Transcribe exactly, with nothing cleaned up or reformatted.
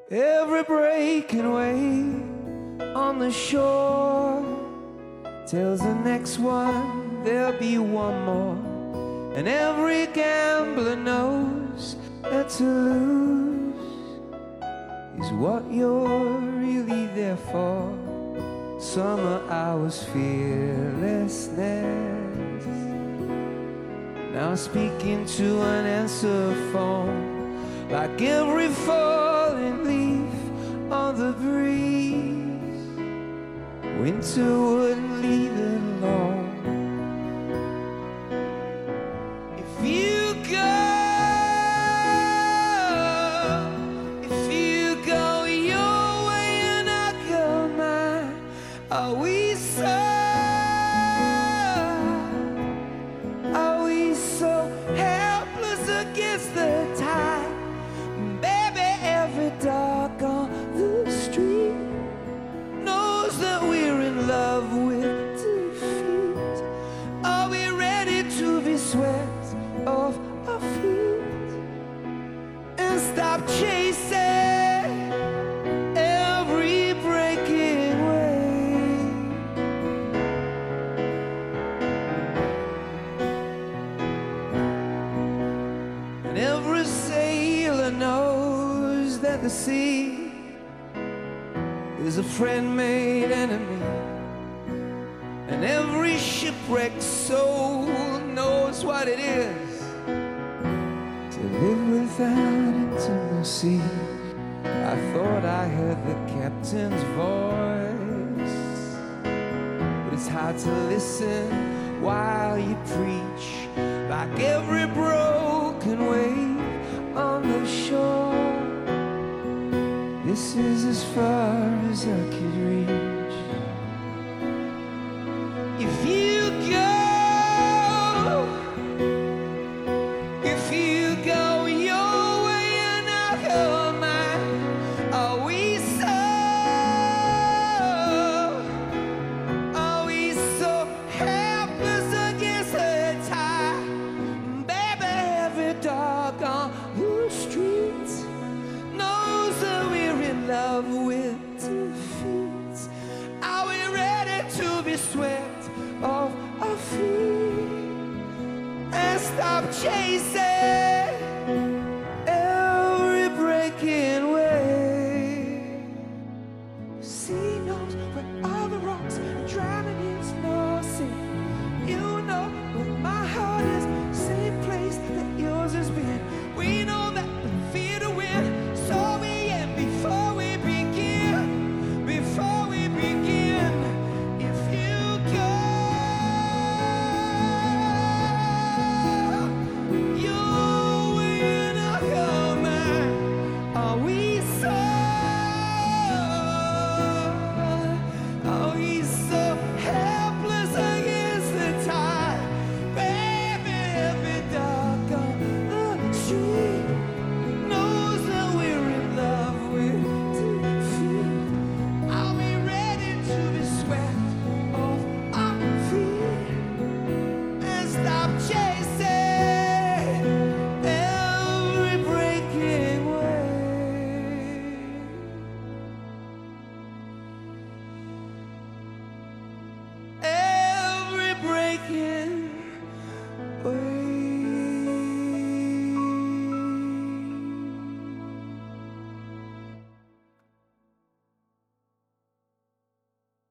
Every breaking wave on the shore tells the next one there'll be one more. And every gambler knows that to lose is what you're really there for. Summer hours, fearlessness, now speaking to an answer phone. Like every falling leaf on the breeze, winter wouldn't leave it alone. If you go, if you go your way and I go mine, are we so, are we so helpless against the tide? Every dog on the street knows that we're in love with defeat. Are we ready to be swept off our feet and stop chasing every breaking wave? And every sailor knows that the sea is a friend made enemy, and every shipwrecked soul knows what it is to live without intimacy. I thought I heard the captain's voice, but it's hard to listen while you preach. Like every broken wave on the shore, this is as far as I could reach. If you go, if you go your way and I'll go mine, are we so, are we so helpless against the tide? Baby, every dog on the streets knows that we're in love with defeat. Are we ready to be swept off our feet and stop chasing